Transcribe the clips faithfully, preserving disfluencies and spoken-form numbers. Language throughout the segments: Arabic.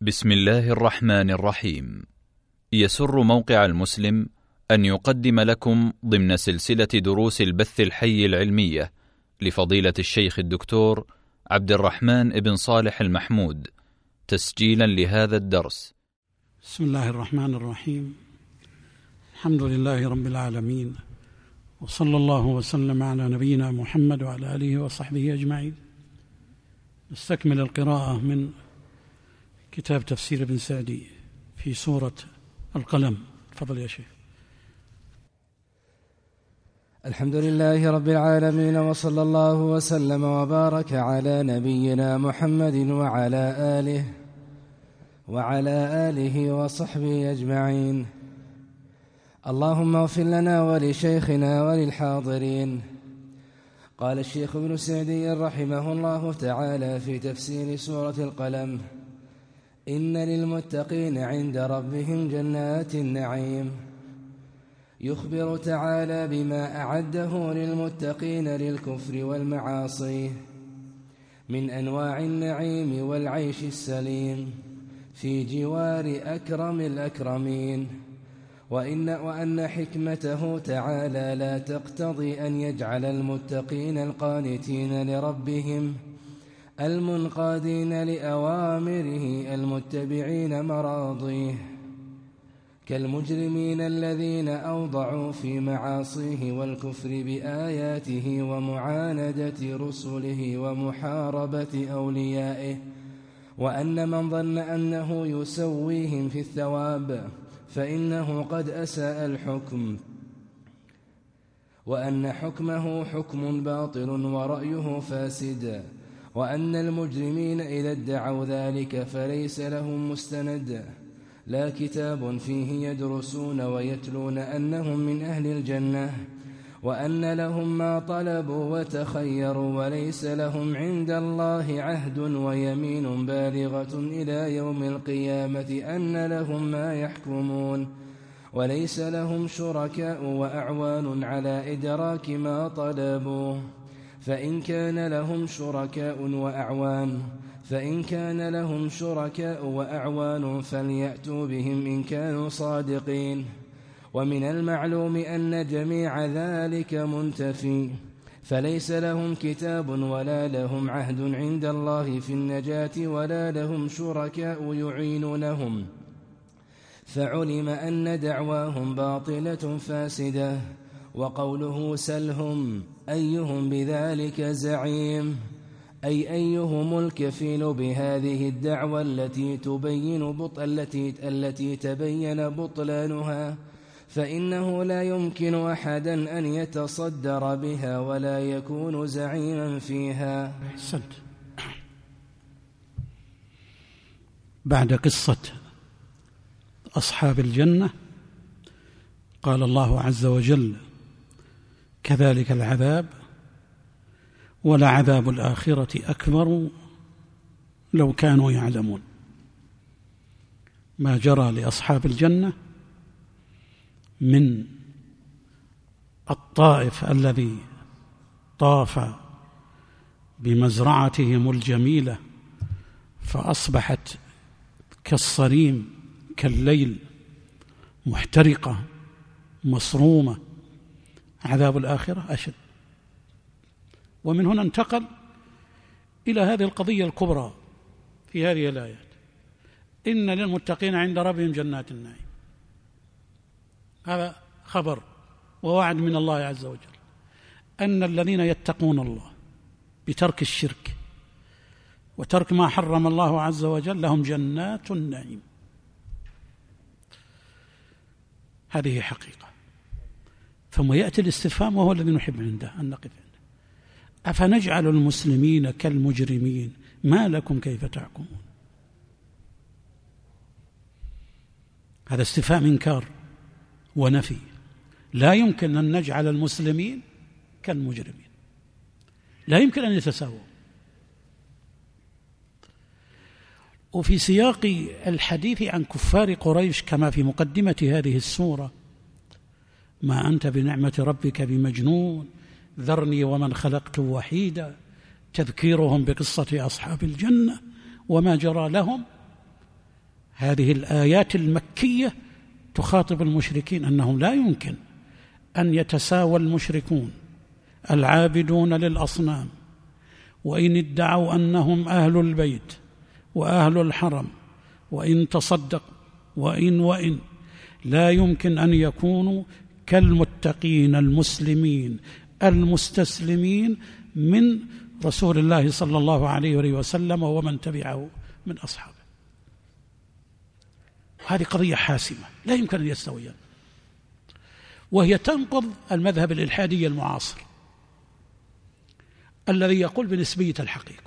بسم الله الرحمن الرحيم. يسر موقع المسلم أن يقدم لكم ضمن سلسلة دروس البث الحي العلمية لفضيلة الشيخ الدكتور عبد الرحمن بن صالح المحمود تسجيلا لهذا الدرس. بسم الله الرحمن الرحيم. الحمد لله رب العالمين، وصلى الله وسلم على نبينا محمد وعلى آله وصحبه أجمعين. نستكمل القراءة من كتاب تفسير ابن سعدي في سورة القلم. تفضل يا شيخ. الحمد لله رب العالمين، وصلى الله وسلم وبارك على نبينا محمد وعلى آله وعلى آله وصحبه أجمعين. اللهم اغفر لنا ولشيخنا وللحاضرين. قال الشيخ ابن سعدي رحمه الله تعالى في تفسير سورة القلم: إن للمتقين عند ربهم جنات النعيم. يخبر تعالى بما أعده للمتقين للكفر والمعاصي من أنواع النعيم والعيش السليم في جوار أكرم الأكرمين، وإن, وأن حكمته تعالى لا تقتضي أن يجعل المتقين القانتين لربهم المنقادين لأوامره المتبعين مراضيه كالمجرمين الذين أوضعوا في معاصيه والكفر بآياته ومعاندة رسله ومحاربة أوليائه، وأن من ظن أنه يسويهم في الثواب فإنه قد أساء الحكم، وأن حكمه حكم باطل ورأيه فاسد، وأن المجرمين إذا ادعوا ذلك فليس لهم مستند لا كتاب فيه يدرسون ويتلون أنهم من أهل الجنة، وأن لهم ما طلبوا وتخيروا، وليس لهم عند الله عهد ويمين بالغة إلى يوم القيامة أن لهم ما يحكمون، وليس لهم شركاء وأعوان على إدراك ما طلبوا. فإن كان لهم شركاء وأعوان فإن كان لهم شركاء وأعوان فليأتوا بهم إن كانوا صادقين. ومن المعلوم أن جميع ذلك منتفي، فليس لهم كتاب ولا لهم عهد عند الله في النجاة ولا لهم شركاء يعينونهم، فعلم أن دعواهم باطلة فاسدة. وقوله سلهم أيهم بذلك زعيم، أي أيهم الكفيل بهذه الدعوة التي تبين بطل التي, التي تبين بطلانها، فإنه لا يمكن أحدا أن يتصدر بها ولا يكون زعيما فيها. أحسنت. بعد قصة أصحاب الجنة قال الله عز وجل: كذلك العذاب ولعذاب الآخرة أكبر لو كانوا يعلمون. ما جرى لأصحاب الجنة من الطائف الذي طاف بمزرعتهم الجميلة فأصبحت كالصريم كالليل محترقة مصرومة، عذاب الآخرة أشد. ومن هنا انتقل إلى هذه القضية الكبرى في هذه الآيات: إن للمتقين عند ربهم جنات النعيم. هذا خبر ووعد من الله عز وجل أن الذين يتقون الله بترك الشرك وترك ما حرم الله عز وجل لهم جنات النعيم. هذه حقيقة. ثم يأتي الاستفهام وهو الذي نحب عنده أن نقف عنده: أفنجعل المسلمين كالمجرمين ما لكم كيف تحكمون؟ هذا استفهام إنكار ونفي. لا يمكن أن نجعل المسلمين كالمجرمين، لا يمكن أن يتساووا. وفي سياق الحديث عن كفار قريش كما في مقدمة هذه السورة: ما أنت بنعمة ربك بمجنون، ذرني ومن خلقت وحيدا، تذكيرهم بقصة أصحاب الجنة وما جرى لهم هذه الآيات المكية تخاطب المشركين أنهم لا يمكن أن يتساوى المشركون العابدون للأصنام وإن ادعوا أنهم أهل البيت وأهل الحرم وإن تصدقوا وإن وإن لا يمكن أن يكونوا كالمتقين المسلمين المستسلمين من رسول الله صلى الله عليه وسلم ومن تبعه من أصحابه. هذه قضية حاسمة لا يمكن أن يستويان، وهي تنقض المذهب الإلحادي المعاصر الذي يقول بنسبية الحقيقة،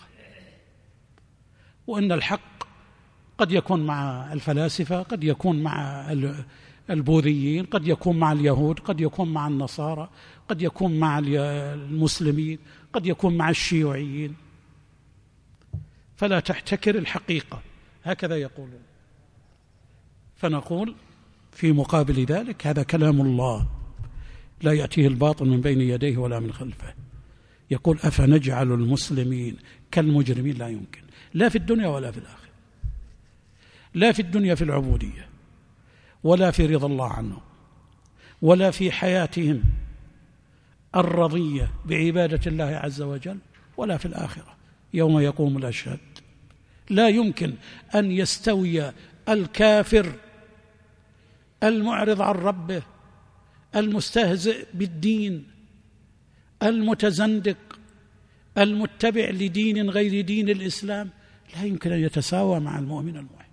وأن الحق قد يكون مع الفلاسفة، قد يكون مع البوذيين، قد يكون مع اليهود، قد يكون مع النصارى، قد يكون مع المسلمين، قد يكون مع الشيوعيين، فلا تحتكر الحقيقة، هكذا يقولون. فنقول في مقابل ذلك هذا كلام الله لا يأتيه الباطل من بين يديه ولا من خلفه. يقول أفنجعل المسلمين كالمجرمين؟ لا يمكن، لا في الدنيا ولا في الآخرة، لا في الدنيا في العبودية ولا في رضا الله عنهم ولا في حياتهم الرضية بعبادة الله عز وجل، ولا في الآخرة يوم يقوم الأشهاد. لا يمكن أن يستوي الكافر المعرض عن ربه المستهزئ بالدين المتزندق المتبع لدين غير دين الإسلام، لا يمكن أن يتساوى مع المؤمن الموحد.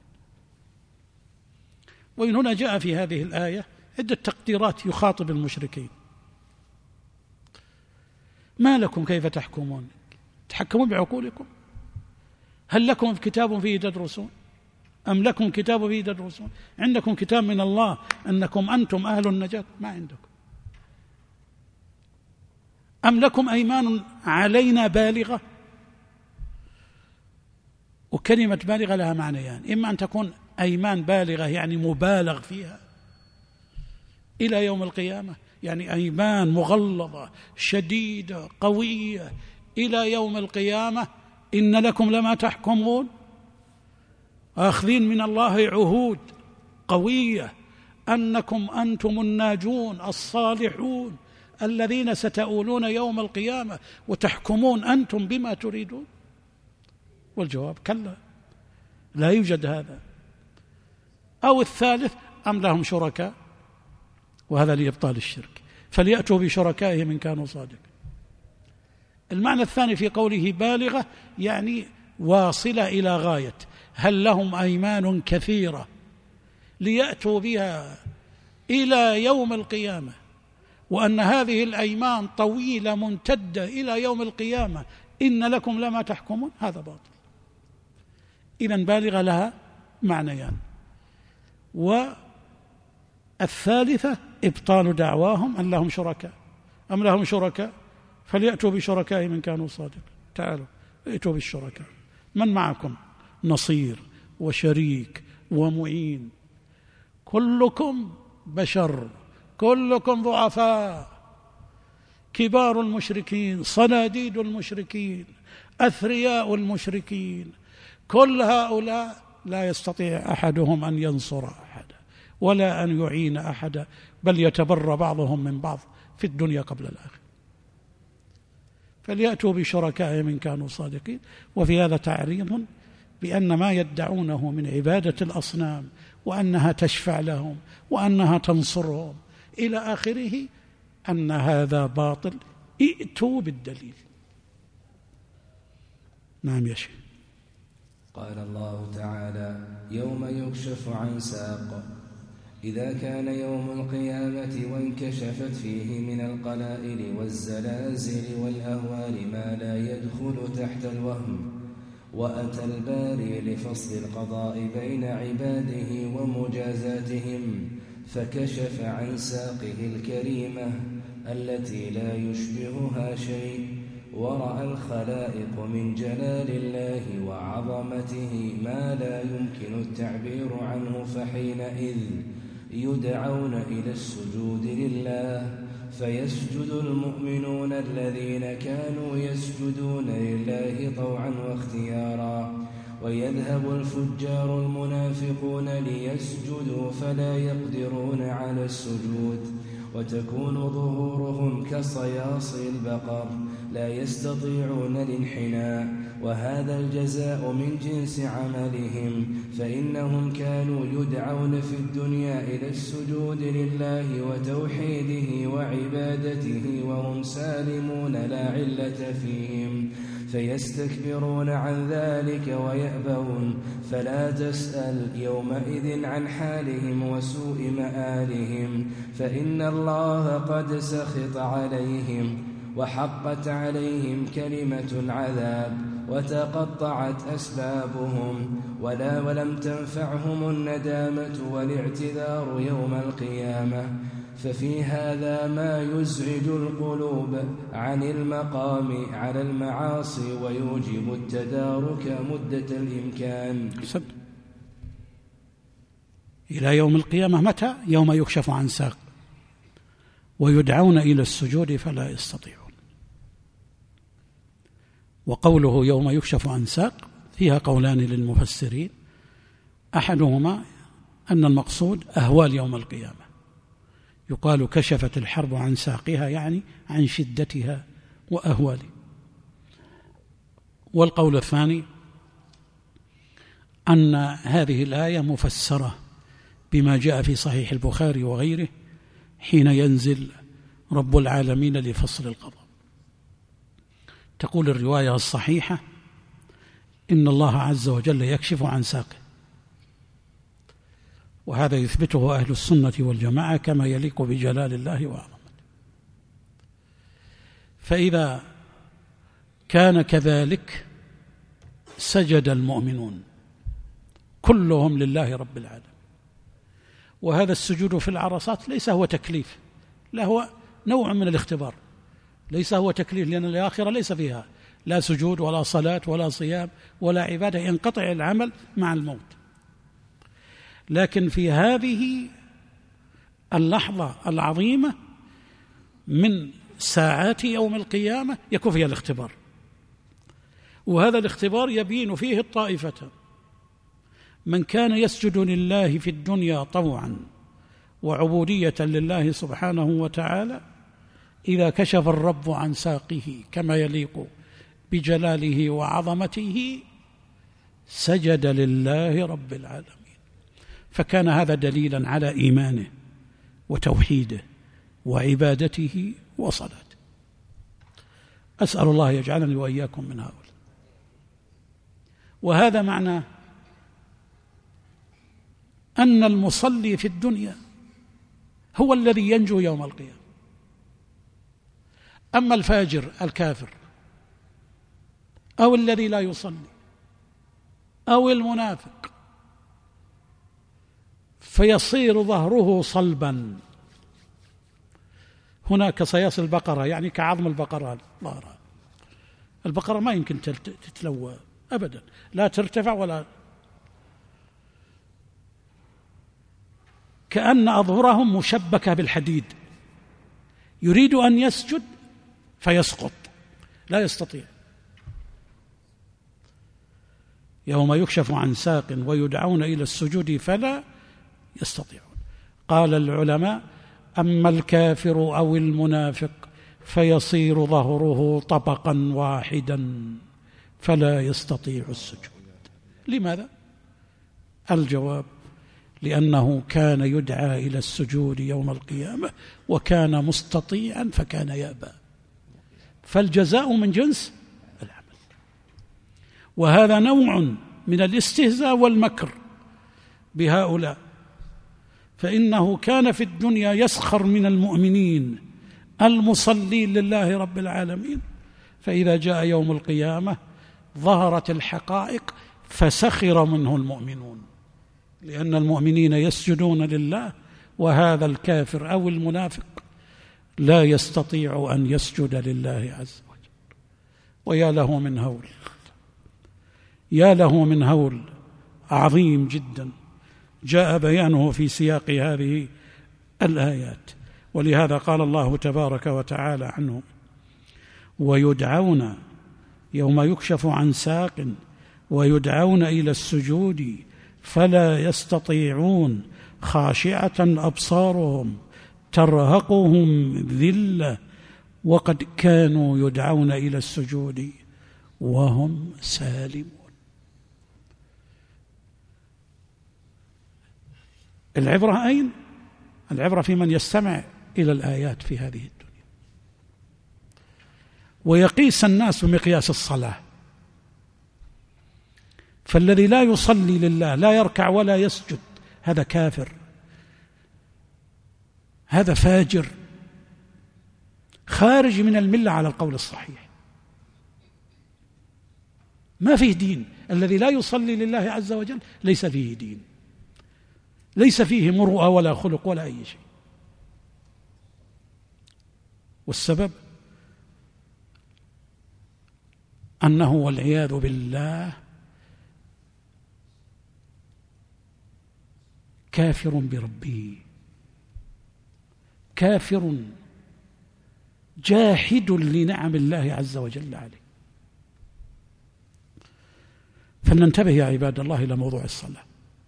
وإن هنا جاء في هذه الآية عدة تقديرات يخاطب المشركين. ما لكم كيف تحكمون؟ تحكمون بعقولكم؟ هل لكم كتاب فيه تدرسون؟ أم لكم كتاب فيه تدرسون؟ عندكم كتاب من الله أنكم أنتم أهل النجاة؟ ما عندكم. أم لكم أيمان علينا بالغة؟ وكلمة بالغة لها معنيان، يعني إما أن تكون أيمان بالغة يعني مبالغ فيها إلى يوم القيامة، يعني أيمان مغلظة شديدة قوية إلى يوم القيامة، إن لكم لما تحكمون، آخذين من الله عهود قوية أنكم أنتم الناجون الصالحون الذين ستؤولون يوم القيامة وتحكمون أنتم بما تريدون. والجواب كلا، لا يوجد هذا. أو الثالث، أم لهم شركاء، وهذا لإبطال الشرك، فليأتوا بشركائهم إن كانوا صادقين. المعنى الثاني في قوله بالغة يعني واصلة إلى غاية، هل لهم أيمان كثيرة ليأتوا بها إلى يوم القيامة، وأن هذه الأيمان طويلة ممتدة إلى يوم القيامة، إن لكم لما تحكمون، هذا باطل. إذن بالغة لها معنيان. والثالثة إبطال دعواهم أن لهم شركاء، أم لهم شركاء فليأتوا بشركائهم إن كانوا صادقين. تعالوا ائتوا بالشركاء، من معكم نصير وشريك ومعين، كلكم بشر، كلكم ضعفاء، كبار المشركين، صناديد المشركين، أثرياء المشركين، كل هؤلاء لا يستطيع أحدهم أن ينصر أحدا ولا أن يعين أحدا، بل يتبرى بعضهم من بعض في الدنيا قبل الآخرة. فليأتوا بشركائهم إن كانوا صادقين. وفي هذا تعريض بأن ما يدعونه من عبادة الأصنام وأنها تشفع لهم وأنها تنصرهم إلى آخره أن هذا باطل، ائتوا بالدليل. نعم يا شيخ. قال الله تعالى: يوم يكشف عن ساق إذا كان يوم القيامة وانكشفت فيه من القلائل والزلازل والأهوال ما لا يدخل تحت الوهم، وأتى الباري لفصل القضاء بين عباده ومجازاتهم، فكشف عن ساقه الكريمة التي لا يشبهها شيء، ورأى الخلائق من جلال الله وعظمته ما لا يمكن التعبير عنه، فحينئذ يدعون إلى السجود لله، فيسجد المؤمنون الذين كانوا يسجدون لله طوعا واختيارا، ويذهب الفجار المنافقون ليسجدوا فلا يقدرون على السجود، وتكون ظهورهم كصياصي البقر لا يستطيعون الانحناء، وهذا الجزاء من جنس عملهم، فإنهم كانوا يدعون في الدنيا إلى السجود لله وتوحيده وعبادته وهم سالمون لا علة فيهم، فيستكبرون عن ذلك ويأبون، فلا تسأل يومئذ عن حالهم وسوء مآلهم، فإن الله قد سخط عليهم وحقت عليهم كلمة العذاب وتقطعت أسبابهم، ولا ولم تنفعهم الندامة والاعتذار يوم القيامة. ففي هذا ما يزعج القلوب عن المقام على المعاصي ويوجب التدارك مدة الإمكان. صد. إلى يوم القيامة متى؟ يوم يكشف عن ساق ويدعون إلى السجود فلا يستطيعون. وقوله يوم يكشف عن ساق فيها قولان للمفسرين، أحدهما أن المقصود أهوال يوم القيامة، يقال كشفت الحرب عن ساقها يعني عن شدتها وأهوالها. والقول الثاني أن هذه الآية مفسرة بما جاء في صحيح البخاري وغيره حين ينزل رب العالمين لفصل القضاء. تقول الرواية الصحيحة إن الله عز وجل يكشف عن ساقه، وهذا يثبته أهل السنة والجماعة كما يليق بجلال الله وعظمته. فإذا كان كذلك سجد المؤمنون كلهم لله رب العالمين، وهذا السجود في العرصات ليس هو تكليف، لا هو نوع من الاختبار، ليس هو تكليف، لأن الآخرة ليس فيها لا سجود ولا صلاة ولا صيام ولا عبادة، ينقطع العمل مع الموت. لكن في هذه اللحظة العظيمة من ساعات يوم القيامة يكون فيها الاختبار، وهذا الاختبار يبين فيه الطائفة: من كان يسجد لله في الدنيا طوعا وعبودية لله سبحانه وتعالى، إذا كشف الرب عن ساقه كما يليق بجلاله وعظمته سجد لله رب العالمين، فكان هذا دليلا على إيمانه وتوحيده وعبادته وصلاته. أسأل الله يجعلني وإياكم من هؤلاء. وهذا معناه أن المصلي في الدنيا هو الذي ينجو يوم القيامة، أما الفاجر الكافر أو الذي لا يصلي أو المنافق فيصير ظهره صلبا، هناك صياص البقرة يعني كعظم البقرة ظهرها. البقرة ما يمكن تتلوى أبدا، لا ترتفع ولا، كأن أظهرهم مشبكة بالحديد، يريد أن يسجد فيسقط لا يستطيع. يوم يكشف عن ساق ويدعون إلى السجود فلا يستطيعون. قال العلماء: أما الكافر أو المنافق فيصير ظهره طبقا واحدا فلا يستطيع السجود. لماذا؟ الجواب: لأنه كان يدعى إلى السجود يوم القيامة وكان مستطيعا فكان يأبى، فالجزاء من جنس العمل. وهذا نوع من الاستهزاء والمكر بهؤلاء، فإنه كان في الدنيا يسخر من المؤمنين المصلين لله رب العالمين، فإذا جاء يوم القيامة ظهرت الحقائق فسخر منه المؤمنون، لأن المؤمنين يسجدون لله وهذا الكافر أو المنافق لا يستطيع أن يسجد لله عز وجل. ويا له من هول، يا له من هول عظيم جدا جاء بيانه في سياق هذه الآيات. ولهذا قال الله تبارك وتعالى عنه: ويدعون يوم يكشف عن ساق ويدعون إلى السجود فلا يستطيعون خاشعة أبصارهم ترهقهم ذلة وقد كانوا يدعون إلى السجود وهم سالمون. العبرة أين؟ العبرة في من يستمع إلى الآيات في هذه الدنيا ويقيس الناس بمقياس الصلاة. فالذي لا يصلي لله، لا يركع ولا يسجد، هذا كافر، هذا فاجر خارج من الملة على القول الصحيح، ما فيه دين. الذي لا يصلي لله عز وجل ليس فيه دين، ليس فيه مروءة ولا خلق ولا أي شيء. والسبب أنه والعياذ بالله كافر بربه، كافر جاحد لنعم الله عز وجل عليه. فلننتبه يا عباد الله إلى موضوع الصلاة.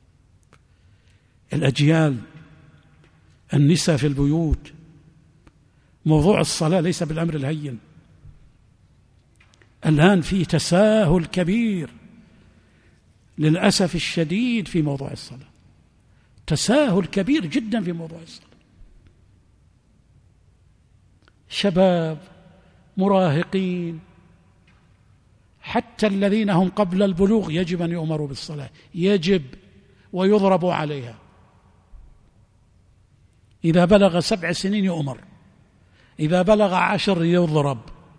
الأجيال، النساء في البيوت، موضوع الصلاة ليس بالأمر الهين. الآن في تساهل كبير للأسف الشديد في موضوع الصلاة، تساهل كبير جدا في موضوع الصلاة. شباب، مراهقين، حتى الذين هم قبل البلوغ يجب أن يؤمروا بالصلاة، يجب، ويضربوا عليها. إذا بلغ سبع سنين يؤمر، إذا بلغ عشر يضرب.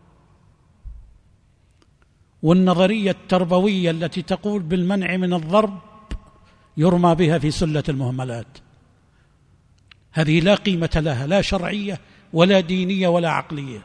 والنظرية التربوية التي تقول بالمنع من الضرب يرمى بها في سلة المهملات. هذه لا قيمة لها، لا شرعية ولا دينية ولا عقلية،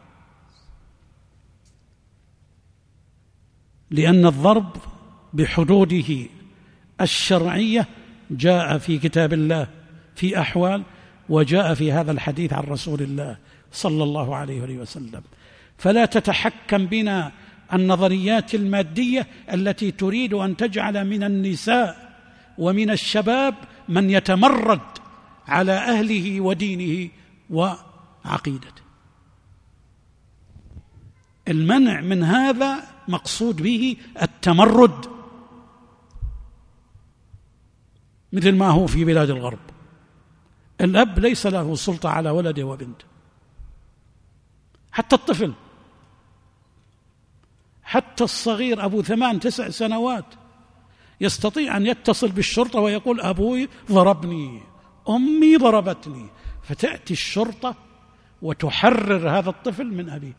لأن الضرب بحدوده الشرعية جاء في كتاب الله في أحوال، وجاء في هذا الحديث عن رسول الله صلى الله عليه وسلم. فلا تتحكم بنا النظريات المادية التي تريد أن تجعل من النساء ومن الشباب من يتمرد على أهله ودينه وعقيدته. المنع من هذا مقصود به التمرد، مثل ما هو في بلاد الغرب. الأب ليس له سلطة على ولده وبنته، حتى الطفل، حتى الصغير أبو ثمان تسع سنوات يستطيع أن يتصل بالشرطة ويقول أبوي ضربني، أمي ضربتني، فتأتي الشرطة وتحرر هذا الطفل من أبيه.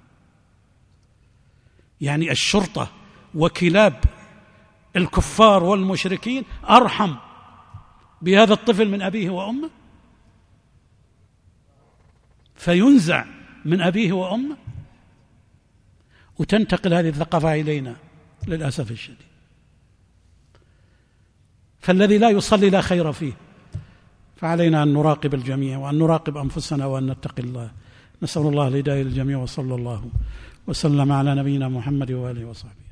يعني الشرطة وكلاب الكفار والمشركين أرحم بهذا الطفل من أبيه وأمه، فينزع من أبيه وأمه، وتنتقل هذه الثقافة إلينا للأسف الشديد. فالذي لا يصلي لا خير فيه. فعلينا أن نراقب الجميع وأن نراقب أنفسنا وأن نتقي الله. نسأل الله الهداية للجميع، وصلى الله وسلم على نبينا محمد وآله وصحبه.